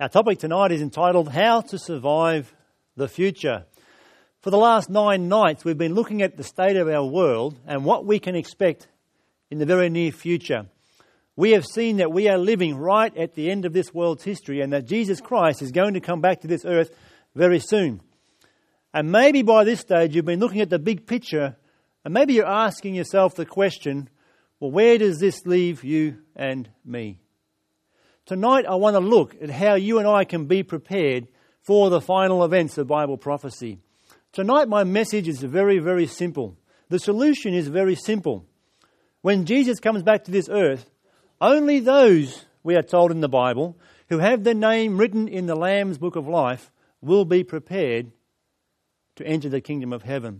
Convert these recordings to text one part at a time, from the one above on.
Our topic tonight is entitled, How to Survive the Future. For the last 9 nights, we've been looking at the state of our world and what we can expect in the very near future. We have seen that we are living right at the end of this world's history and that Jesus Christ is going to come back to this earth very soon. And maybe by this stage you've been looking at the big picture and maybe you're asking yourself the question, well, where does this leave you and me? Tonight I want to look at how you and I can be prepared for the final events of Bible prophecy. Tonight my message is very, very simple. The solution is very simple. When Jesus comes back to this earth, only those, we are told in the Bible, who have their name written in the Lamb's Book of Life will be prepared to enter the kingdom of heaven.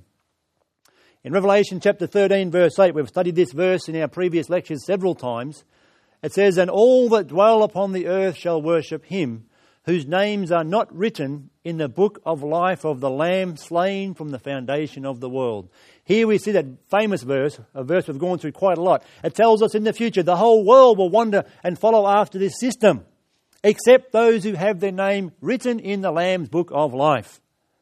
In Revelation chapter 13 verse 8, we've studied this verse in our previous lectures several times. It says, "And all that dwell upon the earth shall worship him, whose names are not written in the book of life of the Lamb slain from the foundation of the world." Here we see that famous verse, a verse we've gone through quite a lot. It tells us in the future the whole world will wander and follow after this system, except those who have their name written in the Lamb's book of life.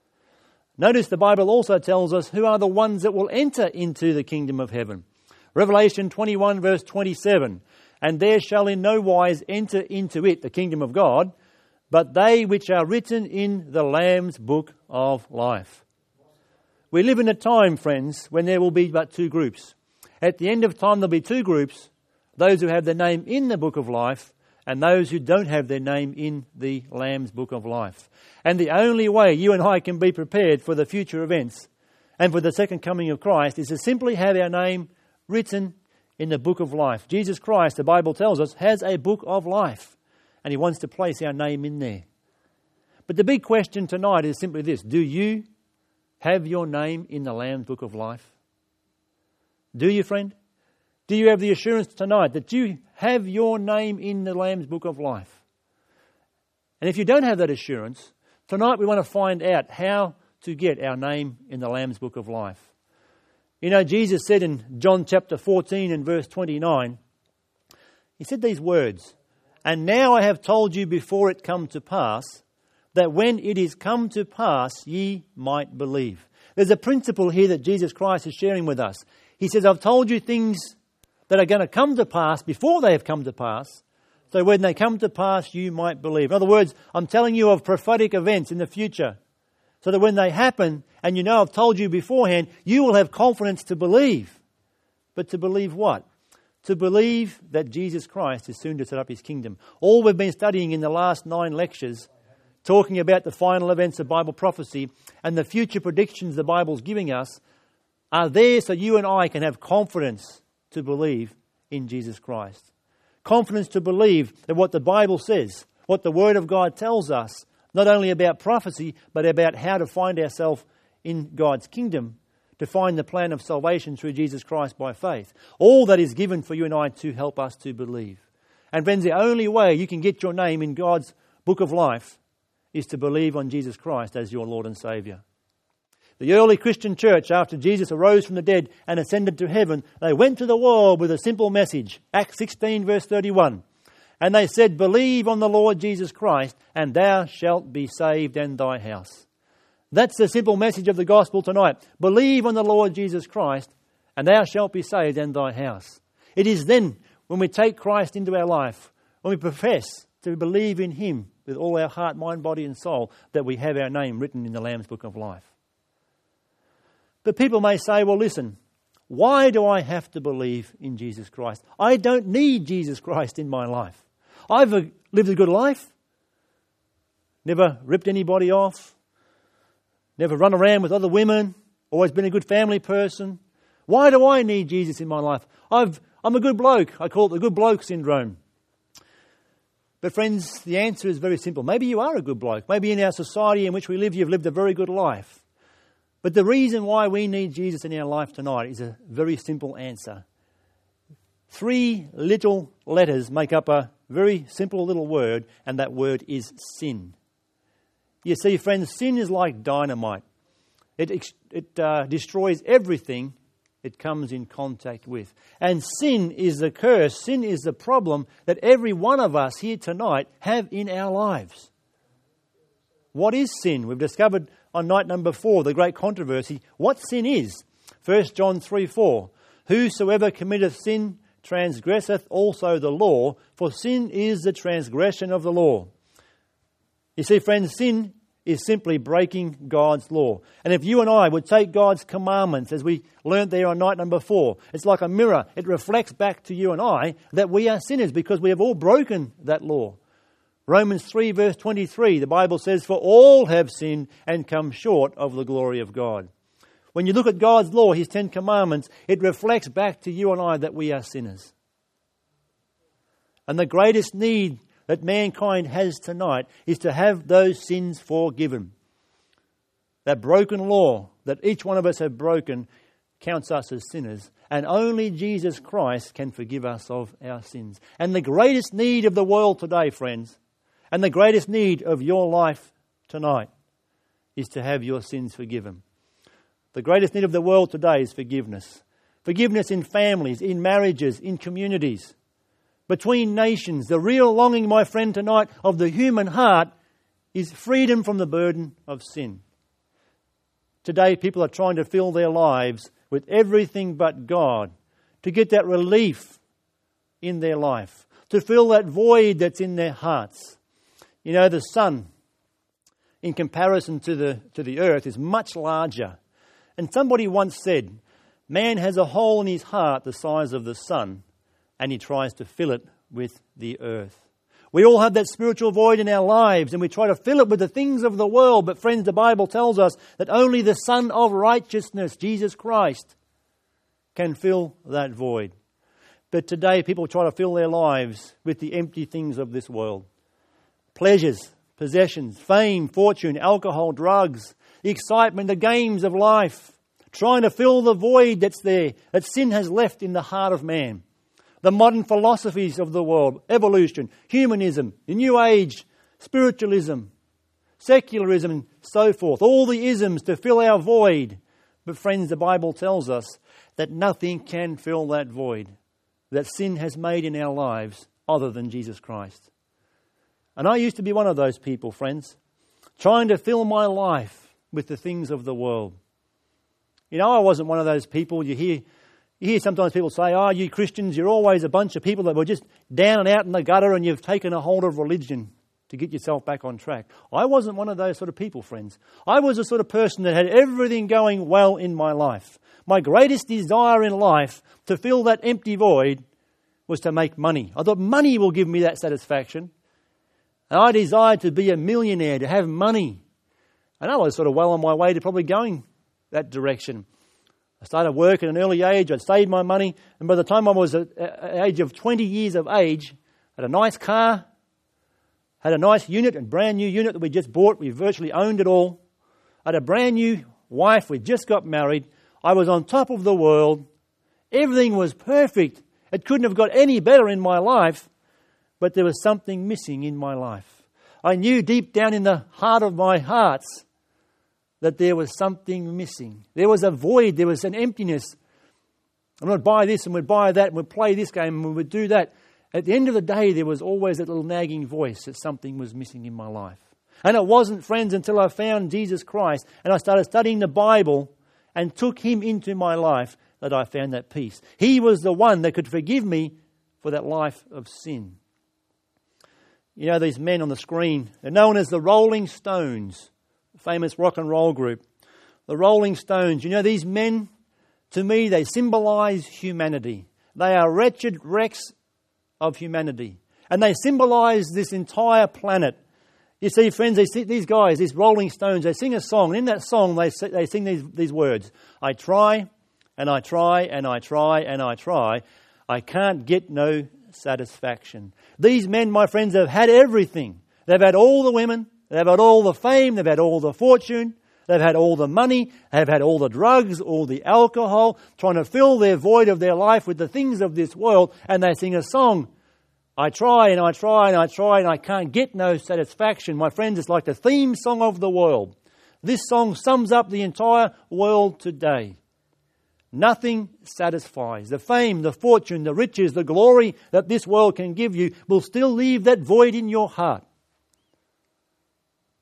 Notice the Bible also tells us who are the ones that will enter into the kingdom of heaven. Revelation 21 verse 27, "And there shall in no wise enter into it," the kingdom of God, "but they which are written in the Lamb's book of life." We live in a time, friends, when there will be but 2 groups. At the end of time there'll be 2 groups, those who have their name in the book of life and those who don't have their name in the Lamb's book of life. And the only way you and I can be prepared for the future events and for the second coming of Christ is to simply have our name written in the book of life. Jesus Christ, the Bible tells us, has a book of life, and he wants to place our name in there. But the big question tonight is simply this: do you have your name in the Lamb's book of life? Do you, friend? Do you have the assurance tonight that you have your name in the Lamb's book of life? And if you don't have that assurance, tonight we want to find out how to get our name in the Lamb's book of life. You know, Jesus said in John chapter 14 and verse 29, he said these words, "And now I have told you before it come to pass, that when it is come to pass, ye might believe." There's a principle here that Jesus Christ is sharing with us. He says, I've told you things that are going to come to pass before they have come to pass, so when they come to pass, you might believe. In other words, I'm telling you of prophetic events in the future, so that when they happen, and you know I've told you beforehand, you will have confidence to believe. But to believe what? To believe that Jesus Christ is soon to set up his kingdom. All we've been studying in the last 9 lectures, talking about the final events of Bible prophecy and the future predictions the Bible's giving us, are there so you and I can have confidence to believe in Jesus Christ. Confidence to believe that what the Bible says, what the Word of God tells us, not only about prophecy, but about how to find ourselves in God's kingdom, to find the plan of salvation through Jesus Christ by faith. All that is given for you and I to help us to believe. And friends, the only way you can get your name in God's book of life is to believe on Jesus Christ as your Lord and Saviour. The early Christian church, after Jesus arose from the dead and ascended to heaven, they went to the world with a simple message. Acts 16 verse 31. "And they said, Believe on the Lord Jesus Christ, and thou shalt be saved and thy house." That's the simple message of the gospel tonight. Believe on the Lord Jesus Christ, and thou shalt be saved and thy house. It is then, when we take Christ into our life, when we profess to believe in him with all our heart, mind, body and soul, that we have our name written in the Lamb's book of life. But people may say, well, listen, why do I have to believe in Jesus Christ? I don't need Jesus Christ in my life. I've lived a good life, never ripped anybody off, never run around with other women, always been a good family person. Why do I need Jesus in my life? I'm a good bloke. I call it the good bloke syndrome. But friends, the answer is very simple. Maybe you are a good bloke. Maybe in our society in which we live, you've lived a very good life. But the reason why we need Jesus in our life tonight is a very simple answer. 3 little letters make up a very simple little word, and that word is sin. You see, friends, sin is like dynamite. It destroys everything it comes in contact with. And sin is the curse, sin is the problem that every one of us here tonight have in our lives. What is sin? We've discovered on night number 4, the great controversy, what sin is. 1 John 3:4. Whosoever committeth sin transgresseth also the law, for sin is the transgression of the law. You see, friends, sin is simply breaking God's law. And if you and I would take God's commandments, as we learnt there on night number 4, it's like a mirror. It reflects back to you and I that we are sinners because we have all broken that law. Romans 3 verse 23, the Bible says, for all have sinned and come short of the glory of God. When you look at God's law, His 10 commandments, it reflects back to you and I that we are sinners. And the greatest need that mankind has tonight is to have those sins forgiven. That broken law that each one of us have broken counts us as sinners. And only Jesus Christ can forgive us of our sins. And the greatest need of the world today, friends, and the greatest need of your life tonight is to have your sins forgiven. The greatest need of the world today is forgiveness. Forgiveness in families, in marriages, in communities, between nations. The real longing, my friend, tonight of the human heart is freedom from the burden of sin. Today, people are trying to fill their lives with everything but God, to get that relief in their life, to fill that void that's in their hearts. You know, the sun, in comparison to the earth, is much larger. And somebody once said, man has a hole in his heart the size of the sun, and he tries to fill it with the earth. We all have that spiritual void in our lives, and we try to fill it with the things of the world. But friends, the Bible tells us that only the Son of Righteousness, Jesus Christ, can fill that void. But today people try to fill their lives with the empty things of this world. Pleasures, possessions, fame, fortune, alcohol, drugs, the excitement, the games of life, trying to fill the void that's there, that sin has left in the heart of man. The modern philosophies of the world, evolution, humanism, the New Age, spiritualism, secularism, and so forth. All the isms to fill our void. But friends, the Bible tells us that nothing can fill that void that sin has made in our lives other than Jesus Christ. And I used to be one of those people, friends, trying to fill my life with the things of the world. You know, I wasn't one of those people you hear sometimes people say, oh, you Christians, you're always a bunch of people that were just down and out in the gutter and you've taken a hold of religion to get yourself back on track. I wasn't one of those sort of people, friends. I was the sort of person that had everything going well in my life. My greatest desire in life to fill that empty void was to make money. I thought money will give me that satisfaction. And I desired to be a millionaire, to have money. And I was sort of well on my way to probably going that direction. I started work at an early age. I'd saved my money. And by the time I was at the age of 20 years of age, I had a nice car, had a nice unit, a brand new unit that we just bought. We virtually owned it all. I had a brand new wife. We just got married. I was on top of the world. Everything was perfect. It couldn't have got any better in my life. But there was something missing in my life. I knew deep down in the heart of my hearts that there was something missing. There was a void. There was an emptiness. And we'd buy this and we'd buy that and we'd play this game and we would do that. At the end of the day, there was always that little nagging voice that something was missing in my life. And it wasn't, friends, until I found Jesus Christ and I started studying the Bible and took Him into my life that I found that peace. He was the one that could forgive me for that life of sin. You know, these men on the screen, they're known as the Rolling Stones, a famous rock and roll group. The Rolling Stones, you know, these men, to me, they symbolize humanity. They are wretched wrecks of humanity. And they symbolize this entire planet. You see, friends, these guys, these Rolling Stones, they sing a song. And in that song, they sing these words. I try, and I try, and I try, and I try. I can't get no satisfaction. These men, my friends, have had everything. They've had all the women. They've had all the fame. They've had all the fortune. They've had all the money. They've had all the drugs, all the alcohol, trying to fill their void of their life with the things of this world. And they sing a song. I try and I try and I try and I can't get no satisfaction. My friends, it's like the theme song of the world. This song sums up the entire world today. Nothing satisfies. The fame, the fortune, the riches, the glory that this world can give you will still leave that void in your heart.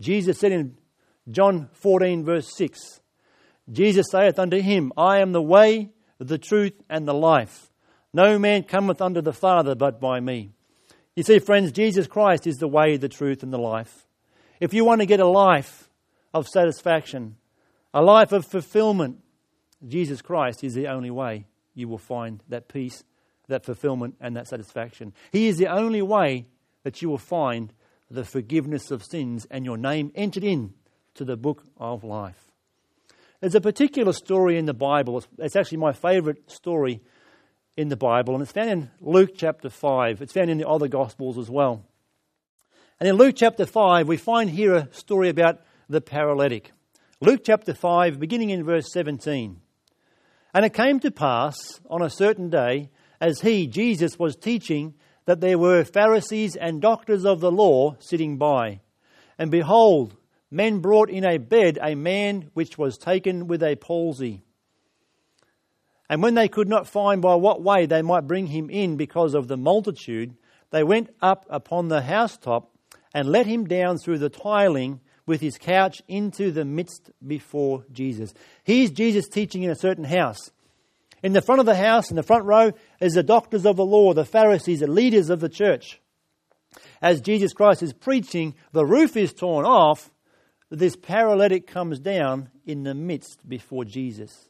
Jesus said in John 14 verse 6, Jesus saith unto him, I am the way, the truth, and the life. No man cometh unto the Father but by me. You see, friends, Jesus Christ is the way, the truth, and the life. If you want to get a life of satisfaction, a life of fulfillment, Jesus Christ is the only way you will find that peace, that fulfillment, and that satisfaction. He is the only way that you will find the forgiveness of sins and your name entered in to the book of life. There's a particular story in the Bible. It's actually my favourite story in the Bible, and it's found in Luke chapter 5. It's found in the other Gospels as well. And in Luke chapter 5, we find here a story about the paralytic. Luke chapter 5, beginning in verse 17. And it came to pass on a certain day, as he, Jesus, was teaching, that there were Pharisees and doctors of the law sitting by. And behold, men brought in a bed a man which was taken with a palsy. And when they could not find by what way they might bring him in because of the multitude, they went up upon the housetop and let him down through the tiling with his couch into the midst before Jesus. Here's Jesus teaching in a certain house. In the front of the house, in the front row, is the doctors of the law, the Pharisees, the leaders of the church. As Jesus Christ is preaching, the roof is torn off. This paralytic comes down in the midst before Jesus.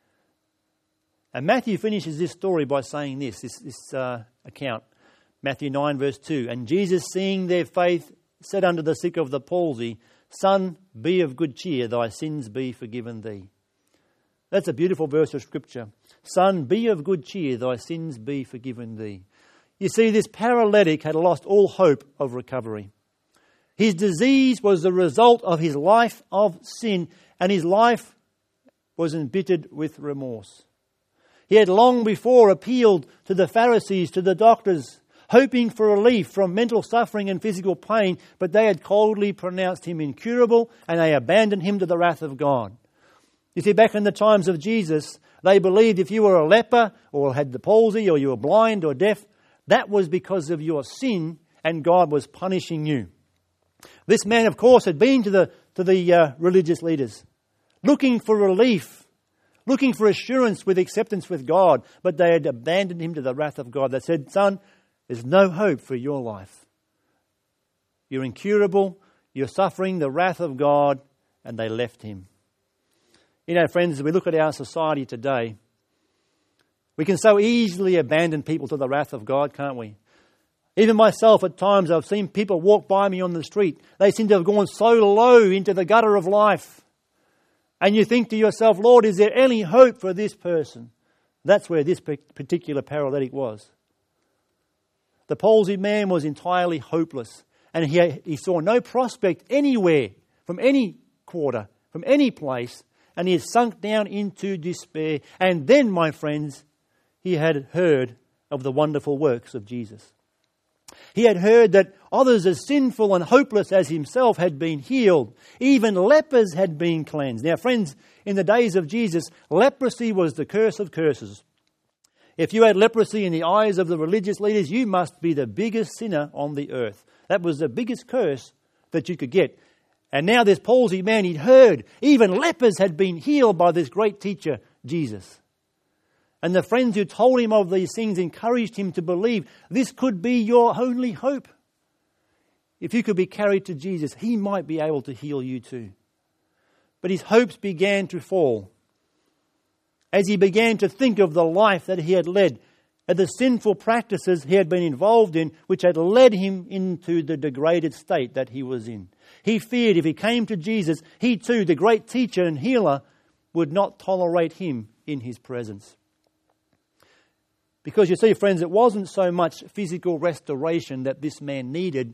And Matthew finishes this story by saying this account. Matthew 9 verse 2. And Jesus, seeing their faith, said unto the sick of the palsy, Son, be of good cheer, thy sins be forgiven thee. That's a beautiful verse of Scripture. Son, be of good cheer, thy sins be forgiven thee. You see, this paralytic had lost all hope of recovery. His disease was the result of his life of sin, and his life was embittered with remorse. He had long before appealed to the Pharisees, to the doctors, hoping for relief from mental suffering and physical pain, but they had coldly pronounced him incurable, and they abandoned him to the wrath of God. You see, back in the times of Jesus, they believed if you were a leper or had the palsy or you were blind or deaf, that was because of your sin and God was punishing you. This man, of course, had been to the religious leaders, looking for relief, looking for assurance with acceptance with God, but they had abandoned him to the wrath of God. They said, Son, there's no hope for your life. You're incurable, you're suffering the wrath of God, and they left him. You know, friends, as we look at our society today, we can so easily abandon people to the wrath of God, can't we? Even myself, at times, I've seen people walk by me on the street. They seem to have gone so low into the gutter of life. And you think to yourself, Lord, is there any hope for this person? That's where this particular paralytic was. The palsied man was entirely hopeless. And he saw no prospect anywhere, from any quarter, from any place. And he had sunk down into despair. And then, my friends, he had heard of the wonderful works of Jesus. He had heard that others as sinful and hopeless as himself had been healed. Even lepers had been cleansed. Now, friends, in the days of Jesus, leprosy was the curse of curses. If you had leprosy in the eyes of the religious leaders, you must be the biggest sinner on the earth. That was the biggest curse that you could get. And now this palsied man, he'd heard even lepers had been healed by this great teacher, Jesus. And the friends who told him of these things encouraged him to believe this could be your only hope. If you could be carried to Jesus, he might be able to heal you too. But his hopes began to fall as he began to think of the life that he had led, and the sinful practices he had been involved in, which had led him into the degraded state that he was in. He feared if he came to Jesus, he too, the great teacher and healer, would not tolerate him in his presence. Because you see, friends, it wasn't so much physical restoration that this man needed.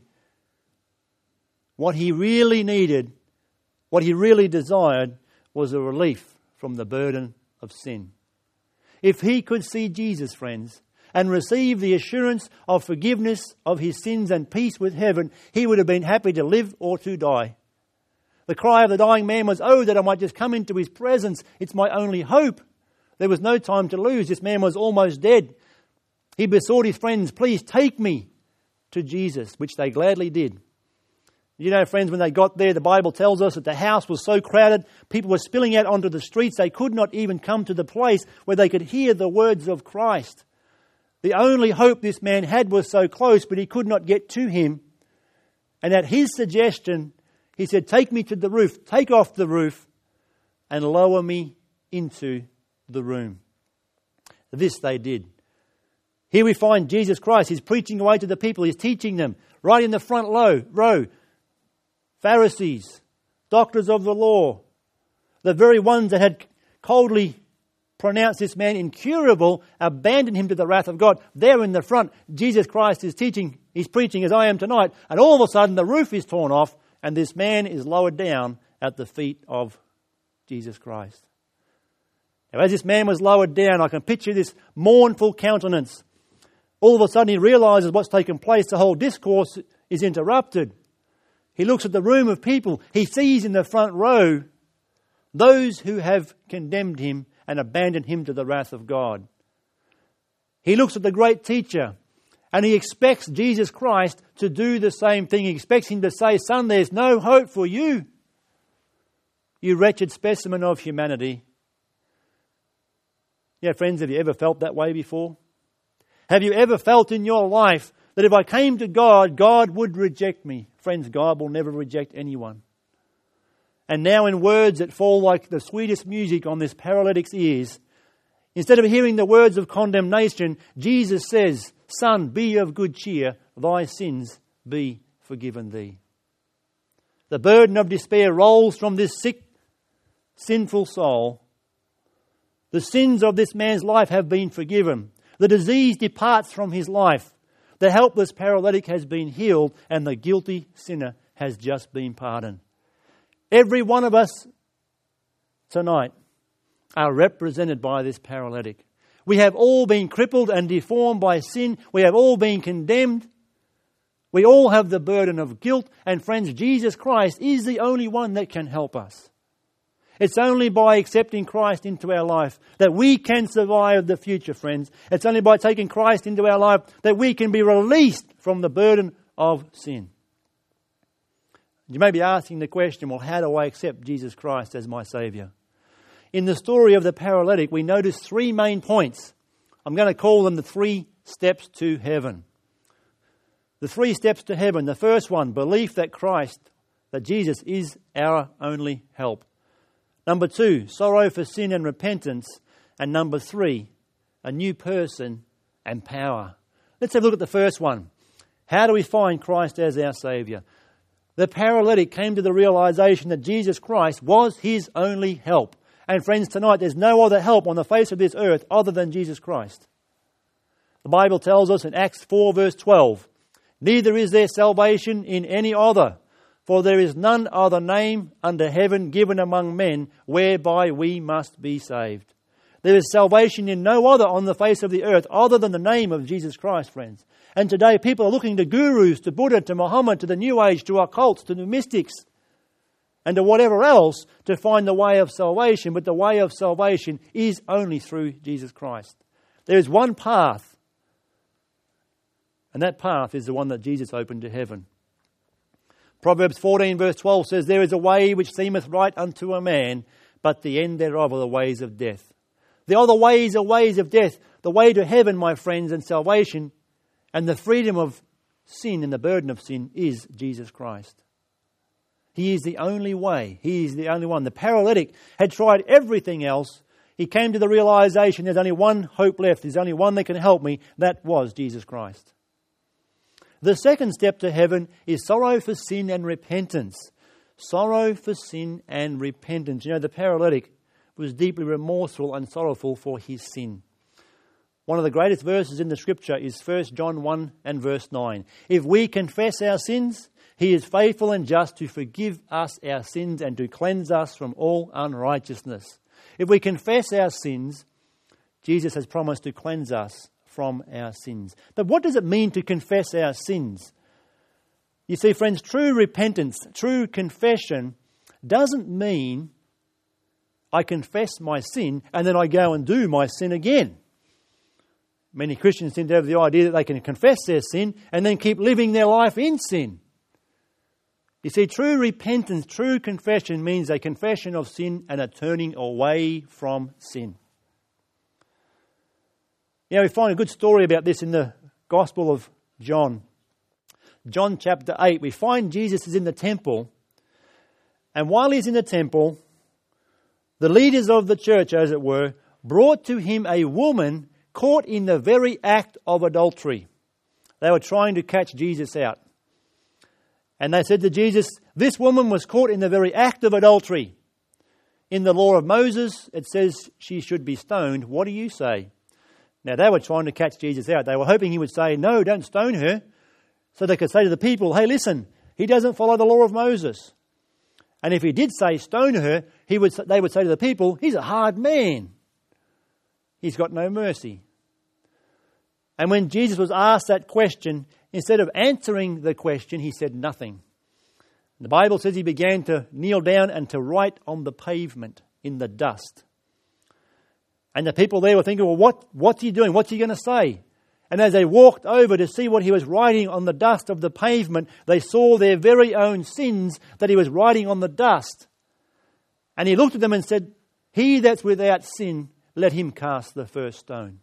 What he really needed, what he really desired, was a relief from the burden of sin. If he could see Jesus, friends, and receive the assurance of forgiveness of his sins and peace with heaven, he would have been happy to live or to die. The cry of the dying man was, oh, that I might just come into his presence. It's my only hope. There was no time to lose. This man was almost dead. He besought his friends, please take me to Jesus, which they gladly did. You know, friends, when they got there, the Bible tells us that the house was so crowded, people were spilling out onto the streets, they could not even come to the place where they could hear the words of Christ. The only hope this man had was so close, but he could not get to him. And at his suggestion, he said, take me to the roof, take off the roof, and lower me into the room. This they did. Here we find Jesus Christ. He's preaching away to the people. He's teaching them right in the front row. Pharisees, doctors of the law, the very ones that had coldly pronounced this man incurable, abandoned him to the wrath of God. There in the front, Jesus Christ is teaching, he's preaching as I am tonight, and all of a sudden the roof is torn off and this man is lowered down at the feet of Jesus Christ. Now, as this man was lowered down, I can picture this mournful countenance. All of a sudden he realizes what's taken place. The whole discourse is interrupted. He looks at the room of people. He sees in the front row those who have condemned him and abandoned him to the wrath of God. He looks at the great teacher and he expects Jesus Christ to do the same thing. He expects him to say, son, there's no hope for you, you wretched specimen of humanity. Yeah, friends, have you ever felt that way before? Have you ever felt in your life that if I came to God, God would reject me? Friends, God will never reject anyone. And now in words that fall like the sweetest music on this paralytic's ears, instead of hearing the words of condemnation, Jesus says, son, be of good cheer, thy sins be forgiven thee. The burden of despair rolls from this sick, sinful soul. The sins of this man's life have been forgiven. The disease departs from his life. The helpless paralytic has been healed and the guilty sinner has just been pardoned. Every one of us tonight are represented by this paralytic. We have all been crippled and deformed by sin. We have all been condemned. We all have the burden of guilt. And friends, Jesus Christ is the only one that can help us. It's only by accepting Christ into our life that we can survive the future, friends. It's only by taking Christ into our life that we can be released from the burden of sin. You may be asking the question, well, how do I accept Jesus Christ as my Saviour? In the story of the paralytic, we notice three main points. I'm going to call them the 3 steps to heaven. The 3 steps to heaven. The first one, belief that Jesus is our only help. Number 2, sorrow for sin and repentance. And number 3, a new person and power. Let's have a look at the first one. How do we find Christ as our Saviour? The paralytic came to the realization that Jesus Christ was his only help. And friends, tonight there's no other help on the face of this earth other than Jesus Christ. The Bible tells us in Acts 4 verse 12, neither is there salvation in any other, for there is none other name under heaven given among men whereby we must be saved. There is salvation in no other on the face of the earth other than the name of Jesus Christ, friends. And today people are looking to gurus, to Buddha, to Muhammad, to the New Age, to occults, to the mystics, and to whatever else to find the way of salvation. But the way of salvation is only through Jesus Christ. There is one path, and that path is the one that Jesus opened to heaven. Proverbs 14 verse 12 says, there is a way which seemeth right unto a man, but the end thereof are the ways of death. The other ways are ways of death. The way to heaven, my friends, and salvation and the freedom of sin and the burden of sin is Jesus Christ. He is the only way. He is the only one. The paralytic had tried everything else. He came to the realization there's only one hope left. There's only one that can help me. That was Jesus Christ. The second step to heaven is sorrow for sin and repentance. Sorrow for sin and repentance. You know, the paralytic was deeply remorseful and sorrowful for his sin. One of the greatest verses in the Scripture is 1 John 1 and verse 9. If we confess our sins, he is faithful and just to forgive us our sins and to cleanse us from all unrighteousness. If we confess our sins, Jesus has promised to cleanse us from our sins. But what does it mean to confess our sins? You see, friends, true repentance, true confession doesn't mean I confess my sin and then I go and do my sin again. Many Christians seem to have the idea that they can confess their sin and then keep living their life in sin. You see, true repentance, true confession means a confession of sin and a turning away from sin. You know, we find a good story about this in the Gospel of John. John chapter 8, we find Jesus is in the temple, and while he's in the temple, the leaders of the church, as it were, brought to him a woman caught in the very act of adultery. They were trying to catch Jesus out. And they said to Jesus, this woman was caught in the very act of adultery. In the law of Moses, it says she should be stoned. What do you say? Now, they were trying to catch Jesus out. They were hoping he would say, no, don't stone her. So they could say to the people, hey, listen, he doesn't follow the law of Moses. And if he did say stone her, they would say to the people, he's a hard man. He's got no mercy. And when Jesus was asked that question, instead of answering the question, he said nothing. The Bible says he began to kneel down and to write on the pavement in the dust. And the people there were thinking, well, what's he doing? What's he going to say? And as they walked over to see what he was writing on the dust of the pavement, they saw their very own sins that he was writing on the dust. And he looked at them and said, he that's without sin, let him cast the first stone.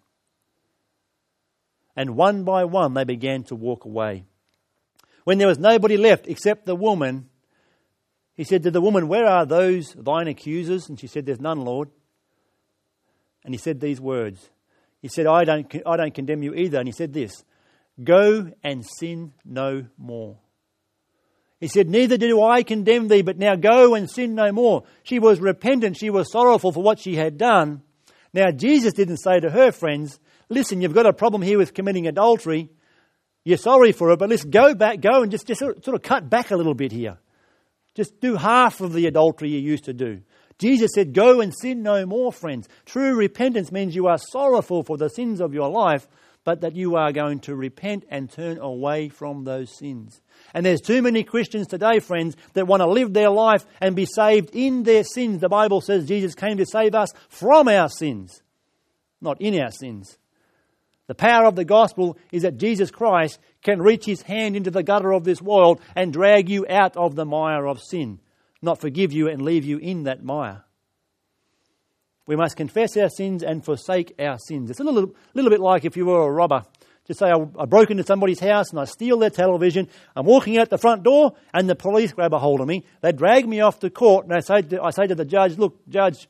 And one by one they began to walk away. When there was nobody left except the woman, he said to the woman, where are those thine accusers? And she said, there's none, Lord. And he said these words. He said, I don't condemn you either. And he said this, go and sin no more. He said, neither do I condemn thee, but now go and sin no more. She was repentant. She was sorrowful for what she had done. Now, Jesus didn't say to her friends, listen, you've got a problem here with committing adultery. You're sorry for it, but let's go and just sort of cut back a little bit here. Just do half of the adultery you used to do. Jesus said, go and sin no more, friends. True repentance means you are sorrowful for the sins of your life, but that you are going to repent and turn away from those sins. And there's too many Christians today, friends, that want to live their life and be saved in their sins. The Bible says Jesus came to save us from our sins, not in our sins. The power of the gospel is that Jesus Christ can reach his hand into the gutter of this world and drag you out of the mire of sin, not forgive you and leave you in that mire. We must confess our sins and forsake our sins. It's a little bit like if you were a robber. Just say I broke into somebody's house and I steal their television. I'm walking out the front door and the police grab a hold of me. They drag me off to court and I say to the judge, look, judge,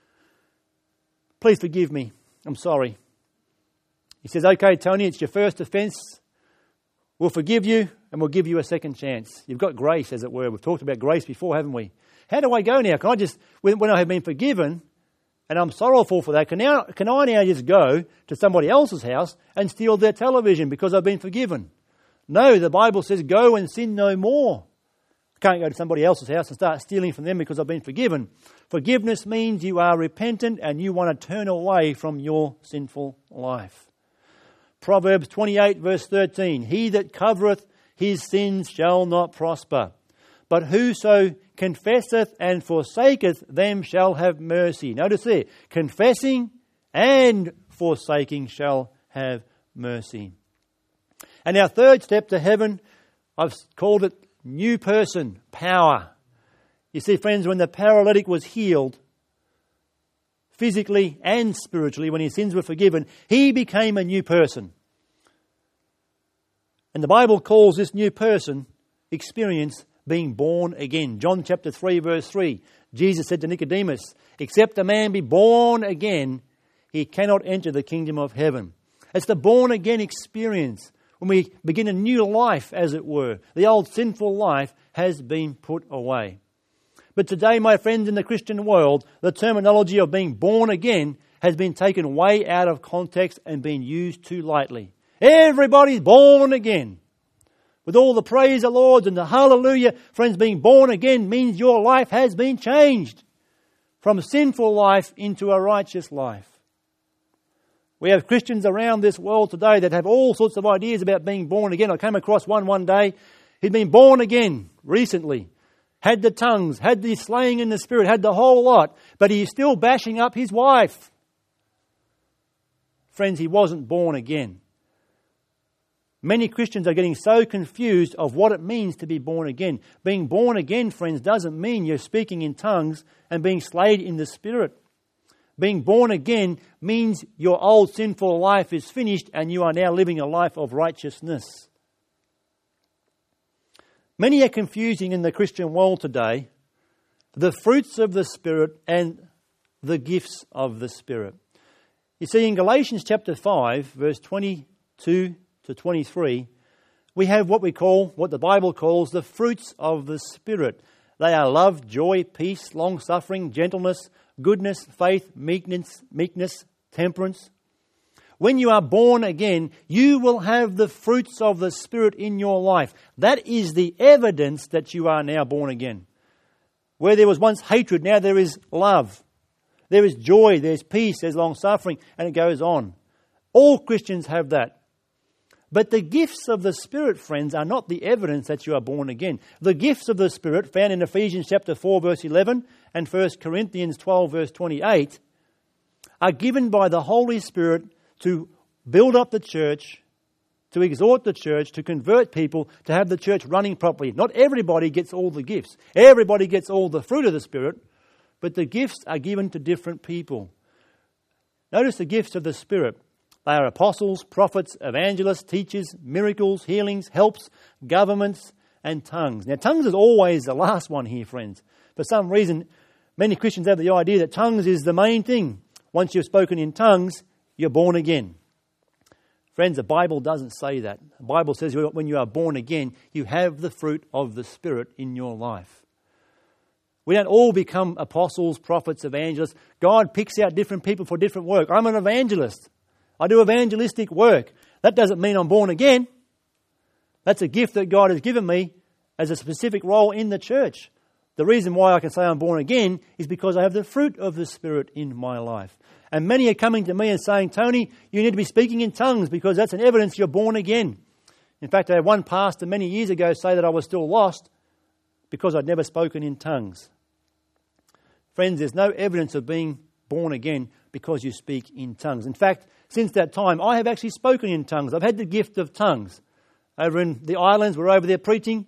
please forgive me. I'm sorry. He says, okay, Tony, it's your first offence. We'll forgive you and we'll give you a second chance. You've got grace, as it were. We've talked about grace before, haven't we? How do I go now? Can I just, when I have been forgiven and I'm sorrowful for that, can I now just go to somebody else's house and steal their television because I've been forgiven? No, the Bible says go and sin no more. I can't go to somebody else's house and start stealing from them because I've been forgiven. Forgiveness means you are repentant and you want to turn away from your sinful life. Proverbs 28 verse 13, he that covereth his sins shall not prosper, but whoso confesseth and forsaketh them shall have mercy. Notice there, confessing and forsaking shall have mercy. And our third step to heaven, I've called it new person, power. You see, friends, when the paralytic was healed, physically and spiritually, when his sins were forgiven, he became a new person. And the Bible calls this new person experience being born again. John chapter 3 verse 3, Jesus said to Nicodemus, except a man be born again, he cannot enter the kingdom of heaven. It's the born again experience when we begin a new life, as it were. The old sinful life has been put away. But today, my friends, in the Christian world, the terminology of being born again has been taken way out of context and been used too lightly. Everybody's born again. With all the praise of the Lord and the hallelujah, friends, being born again means your life has been changed from a sinful life into a righteous life. We have Christians around this world today that have all sorts of ideas about being born again. I came across one day. He'd been born again recently. Had the tongues, had the slaying in the spirit, had the whole lot, but he's still bashing up his wife. Friends, he wasn't born again. Many Christians are getting so confused of what it means to be born again. Being born again, friends, doesn't mean you're speaking in tongues and being slayed in the Spirit. Being born again means your old sinful life is finished and you are now living a life of righteousness. Many are confusing in the Christian world today the fruits of the Spirit and the gifts of the Spirit. You see, in Galatians chapter 5, verse 22 to 23, we have what the Bible calls the fruits of the Spirit. They are love, joy, peace, long-suffering, gentleness, goodness, faith, meekness, temperance. When you are born again, you will have the fruits of the Spirit in your life. That is the evidence that you are now born again. Where there was once hatred, now there is love. There is joy, there's peace, there's long-suffering, and it goes on. All Christians have that. But the gifts of the Spirit, friends, are not the evidence that you are born again. The gifts of the Spirit, found in Ephesians chapter 4, verse 11, and 1 Corinthians 12, verse 28, are given by the Holy Spirit to build up the church, to exhort the church, to convert people, to have the church running properly. Not everybody gets all the gifts. Everybody gets all the fruit of the Spirit, but the gifts are given to different people. Notice the gifts of the Spirit. They are apostles, prophets, evangelists, teachers, miracles, healings, helps, governments, and tongues. Now, tongues is always the last one here, friends. For some reason, many Christians have the idea that tongues is the main thing. Once you've spoken in tongues, you're born again. Friends, the Bible doesn't say that. The Bible says when you are born again, you have the fruit of the Spirit in your life. We don't all become apostles, prophets, evangelists. God picks out different people for different work. I'm an evangelist. I do evangelistic work. That doesn't mean I'm born again. That's a gift that God has given me as a specific role in the church. The reason why I can say I'm born again is because I have the fruit of the Spirit in my life. And many are coming to me and saying, Tony, you need to be speaking in tongues because that's an evidence you're born again. In fact, I had one pastor many years ago say that I was still lost because I'd never spoken in tongues. Friends, there's no evidence of being born again because you speak in tongues. In fact, since that time, I have actually spoken in tongues. I've had the gift of tongues. Over in the islands, we're over there preaching,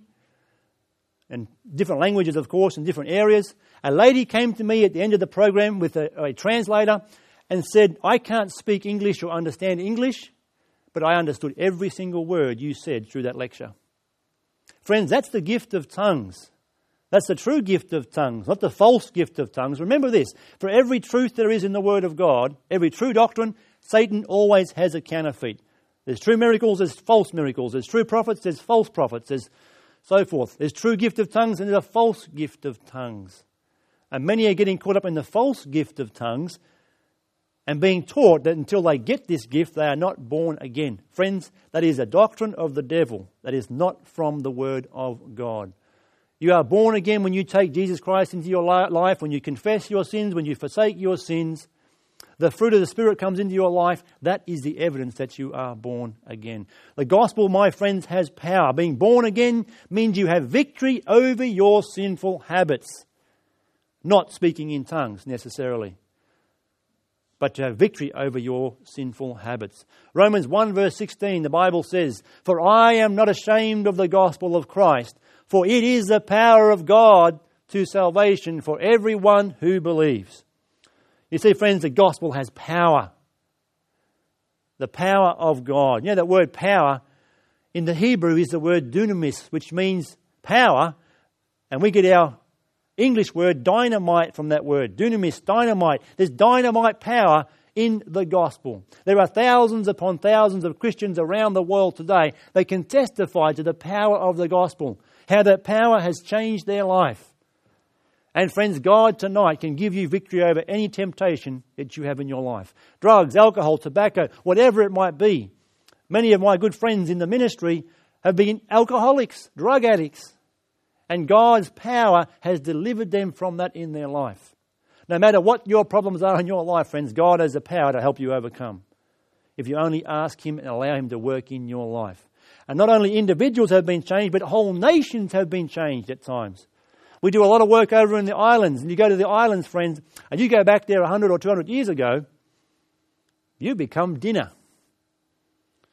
and different languages, of course, in different areas. A lady came to me at the end of the program with a translator and said, I can't speak English or understand English, but I understood every single word you said through that lecture. Friends, that's the gift of tongues. That's the true gift of tongues, not the false gift of tongues. Remember this, for every truth there is in the Word of God, every true doctrine, Satan always has a counterfeit. There's true miracles, there's false miracles. There's true prophets, there's false prophets, there's so forth. There's true gift of tongues and there's a false gift of tongues. And many are getting caught up in the false gift of tongues and being taught that until they get this gift, they are not born again. Friends, that is a doctrine of the devil. That is not from the Word of God. You are born again when you take Jesus Christ into your life, when you confess your sins, when you forsake your sins. The fruit of the Spirit comes into your life. That is the evidence that you are born again. The gospel, my friends, has power. Being born again means you have victory over your sinful habits. Not speaking in tongues necessarily, but to have victory over your sinful habits. Romans 1 verse 16, the Bible says, For I am not ashamed of the gospel of Christ, for it is the power of God to salvation for everyone who believes. You see, friends, the gospel has power. The power of God. You know that word power in the Hebrew is the word dunamis, which means power, and we get our English word dynamite from that word. Dunamis, dynamite. There's dynamite power in the gospel. There are thousands upon thousands of Christians around the world today that can testify to the power of the gospel, how that power has changed their life. And friends, God tonight can give you victory over any temptation that you have in your life. Drugs, alcohol, tobacco, whatever it might be. Many of my good friends in the ministry have been alcoholics, drug addicts. And God's power has delivered them from that in their life. No matter what your problems are in your life, friends, God has the power to help you overcome. If you only ask Him and allow Him to work in your life. And not only individuals have been changed, but whole nations have been changed at times. We do a lot of work over in the islands, and you go to the islands, friends, and you go back there 100 or 200 years ago, you become dinner.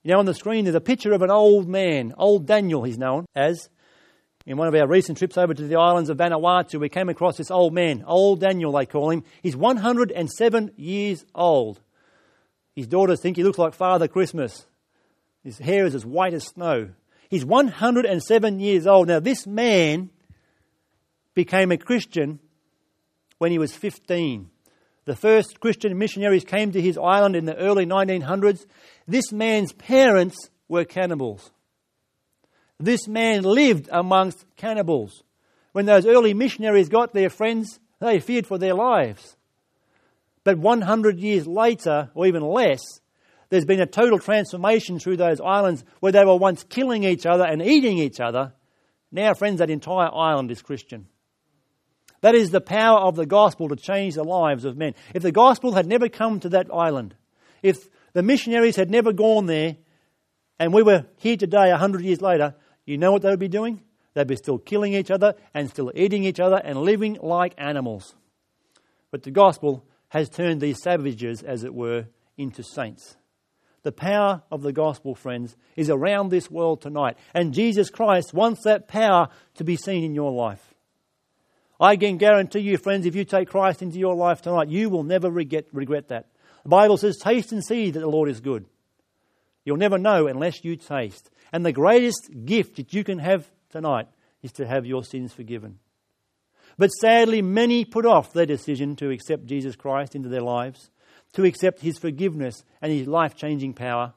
You know, on the screen there's a picture of an old man, old Daniel he's known as. In one of our recent trips over to the islands of Vanuatu, we came across this old man, old Daniel they call him. He's 107 years old. His daughters think he looks like Father Christmas. His hair is as white as snow. He's 107 years old. Now this man became a Christian when he was 15. The first Christian missionaries came to his island in the early 1900s. This man's parents were cannibals. This man lived amongst cannibals. When those early missionaries got there, friends, they feared for their lives. But 100 years later, or even less, there's been a total transformation through those islands where they were once killing each other and eating each other. Now, friends, that entire island is Christian. That is the power of the gospel to change the lives of men. If the gospel had never come to that island, if the missionaries had never gone there, and we were here today 100 years later, you know what they would be doing? They'd be still killing each other and still eating each other and living like animals. But the gospel has turned these savages, as it were, into saints. The power of the gospel, friends, is around this world tonight. And Jesus Christ wants that power to be seen in your life. I can guarantee you, friends, if you take Christ into your life tonight, you will never regret that. The Bible says, taste and see that the Lord is good. You'll never know unless you taste. And the greatest gift that you can have tonight is to have your sins forgiven. But sadly, many put off their decision to accept Jesus Christ into their lives, to accept his forgiveness and his life-changing power.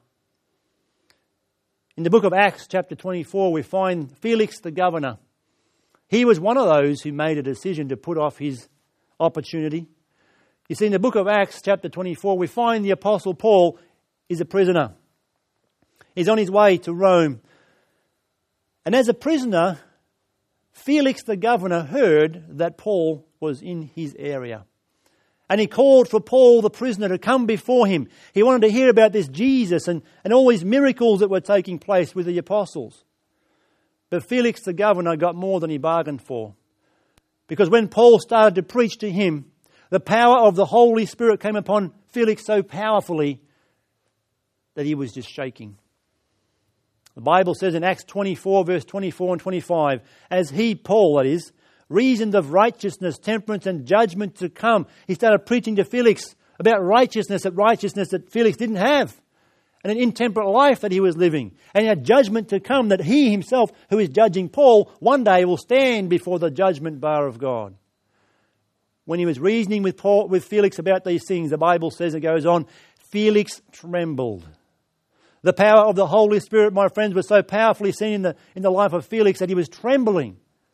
In the book of Acts, chapter 24, we find Felix the governor. He was one of those who made a decision to put off his opportunity. You see, in the book of Acts, chapter 24, we find the Apostle Paul is a prisoner. He's on his way to Rome. And as a prisoner, Felix the governor heard that Paul was in his area. And he called for Paul the prisoner to come before him. He wanted to hear about this Jesus and all these miracles that were taking place with the apostles. But Felix the governor got more than he bargained for. Because when Paul started to preach to him, the power of the Holy Spirit came upon Felix so powerfully that he was just shaking. The Bible says in Acts 24, verse 24 and 25, as he, Paul that is, reasoned of righteousness, temperance and judgment to come, he started preaching to Felix about righteousness that Felix didn't have, and an intemperate life that he was living, and a judgment to come that he himself, who is judging Paul, one day will stand before the judgment bar of God. When he was reasoning with Felix about these things, the Bible says, it goes on, Felix trembled. The power of the Holy Spirit, my friends, was so powerfully seen in the life of Felix that he was trembling.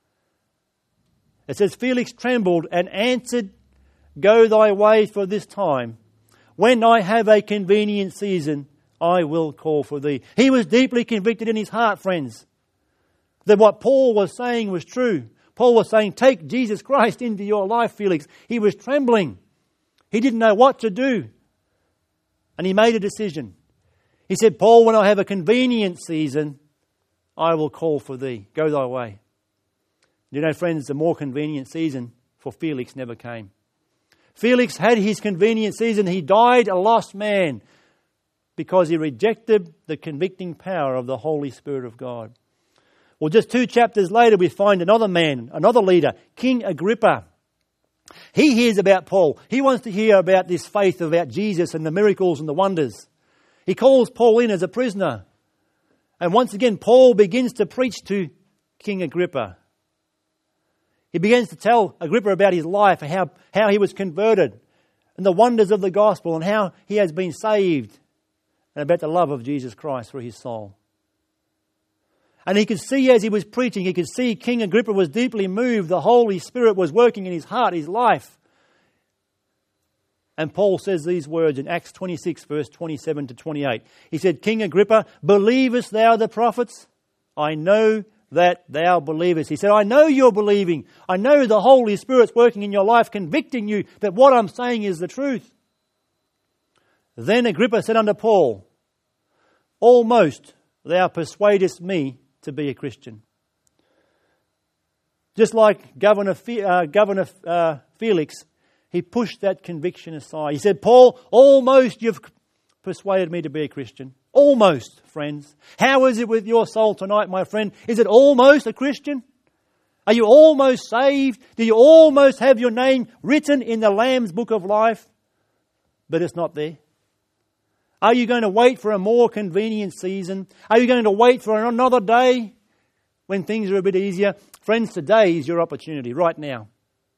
It says, Felix trembled and answered, go thy way for this time. When I have a convenient season, I will call for thee. He was deeply convicted in his heart, friends, that what Paul was saying was true. Paul was saying, take Jesus Christ into your life, Felix. He was trembling. He didn't know what to do. And he made a decision. He said, Paul, when I have a convenient season, I will call for thee. Go thy way. You know, friends, the more convenient season for Felix never came. Felix had his convenient season. He died a lost man because he rejected the convicting power of the Holy Spirit of God. Well, just 2 chapters later, we find another man, another leader, King Agrippa. He hears about Paul. He wants to hear about this faith, about Jesus and the miracles and the wonders. He calls Paul in as a prisoner. And once again, Paul begins to preach to King Agrippa. He begins to tell Agrippa about his life, how he was converted, and the wonders of the gospel, and how he has been saved, and about the love of Jesus Christ for his soul. And he could see as he was preaching, he could see King Agrippa was deeply moved. The Holy Spirit was working in his heart, his life. And Paul says these words in Acts 26, verse 27 to 28. He said, King Agrippa, believest thou the prophets? I know that thou believest. He said, I know you're believing. I know the Holy Spirit's working in your life, convicting you that what I'm saying is the truth. Then Agrippa said unto Paul, almost thou persuadest me to be a Christian. Just like Governor Felix, he pushed that conviction aside. He said, Paul, almost you've persuaded me to be a Christian. Almost, friends. How is it with your soul tonight, my friend? Is it almost a Christian? Are you almost saved? Do you almost have your name written in the Lamb's Book of Life? But it's not there. Are you going to wait for a more convenient season? Are you going to wait for another day when things are a bit easier? Friends, today is your opportunity, right now.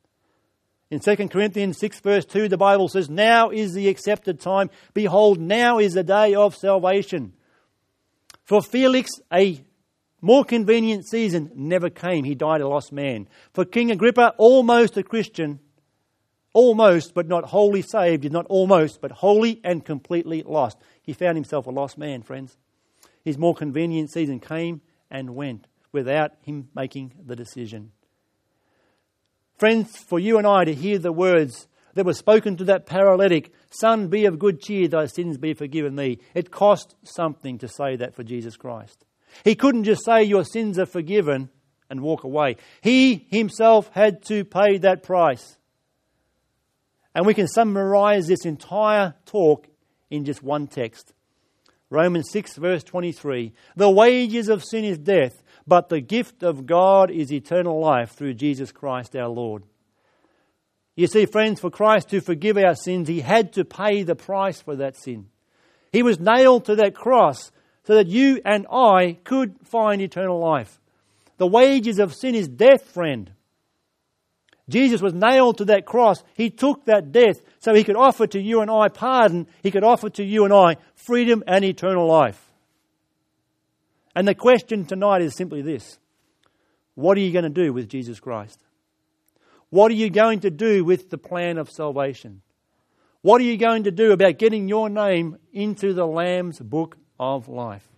In 2 Corinthians 6 verse 2, the Bible says, "Now is the accepted time. Behold, now is the day of salvation." For Felix, a more convenient season never came. He died a lost man. For King Agrippa, almost a Christian, almost but not wholly saved, is not almost but wholly and completely lost. He found himself a lost man, friends. His more convenient season came and went without him making the decision. Friends, for you and I to hear the words that were spoken to that paralytic, "Son, be of good cheer, thy sins be forgiven thee." It cost something to say that for Jesus Christ. He couldn't just say your sins are forgiven and walk away. He himself had to pay that price. And we can summarize this entire talk in just one text. Romans 6 verse 23. "The wages of sin is death, but the gift of God is eternal life through Jesus Christ our Lord." You see, friends, for Christ to forgive our sins, He had to pay the price for that sin. He was nailed to that cross so that you and I could find eternal life. The wages of sin is death, friend. Jesus was nailed to that cross. He took that death so He could offer to you and I pardon. He could offer to you and I freedom and eternal life. And the question tonight is simply this: what are you going to do with Jesus Christ? What are you going to do with the plan of salvation? What are you going to do about getting your name into the Lamb's Book of Life?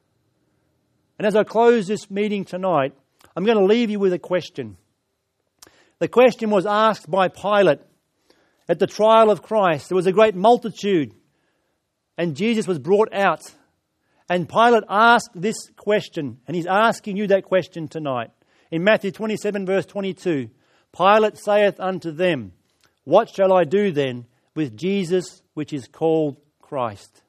And as I close this meeting tonight, I'm going to leave you with a question. The question was asked by Pilate at the trial of Christ. There was a great multitude and Jesus was brought out. And Pilate asked this question, and he's asking you that question tonight. In Matthew 27 verse 22, "Pilate saith unto them, What shall I do then with Jesus which is called Christ?"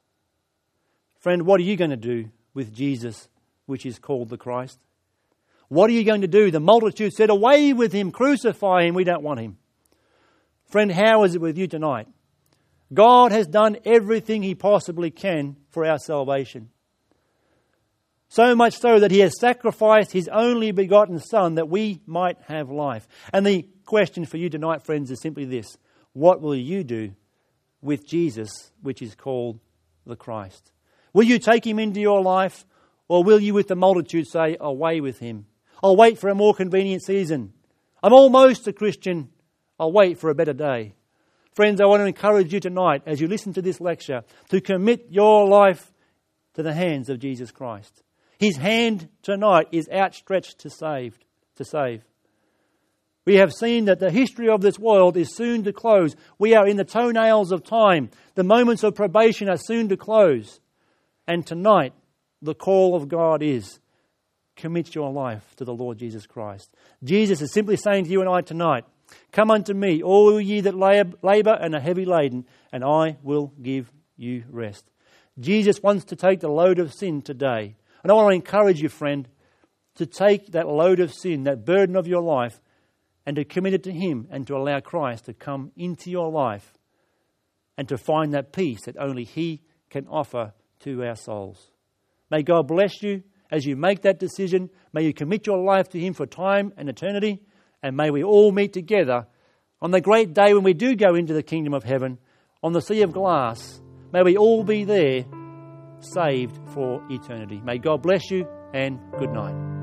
Friend, what are you going to do with Jesus which is called the Christ? What are you going to do? The multitude said, "Away with him, crucify him, we don't want him." Friend, how is it with you tonight? God has done everything He possibly can for our salvation. So much so that He has sacrificed His only begotten Son that we might have life. And the question for you tonight, friends, is simply this: what will you do with Jesus, which is called the Christ? Will you take Him into your life, or will you with the multitude say, "Away with Him. I'll wait for a more convenient season. I'm almost a Christian. I'll wait for a better day"? Friends, I want to encourage you tonight, as you listen to this lecture, to commit your life to the hands of Jesus Christ. His hand tonight is outstretched to save. We have seen that the history of this world is soon to close. We are in the toenails of time. The moments of probation are soon to close. And tonight, the call of God is, commit your life to the Lord Jesus Christ. Jesus is simply saying to you and I tonight, "Come unto me, all ye that labour and are heavy laden, and I will give you rest." Jesus wants to take the load of sin today. And I want to encourage you, friend, to take that load of sin, that burden of your life, and to commit it to Him and to allow Christ to come into your life and to find that peace that only He can offer to our souls. May God bless you as you make that decision. May you commit your life to Him for time and eternity. And may we all meet together on the great day when we do go into the kingdom of heaven, on the sea of glass. May we all be there, saved for eternity. May God bless you, and good night.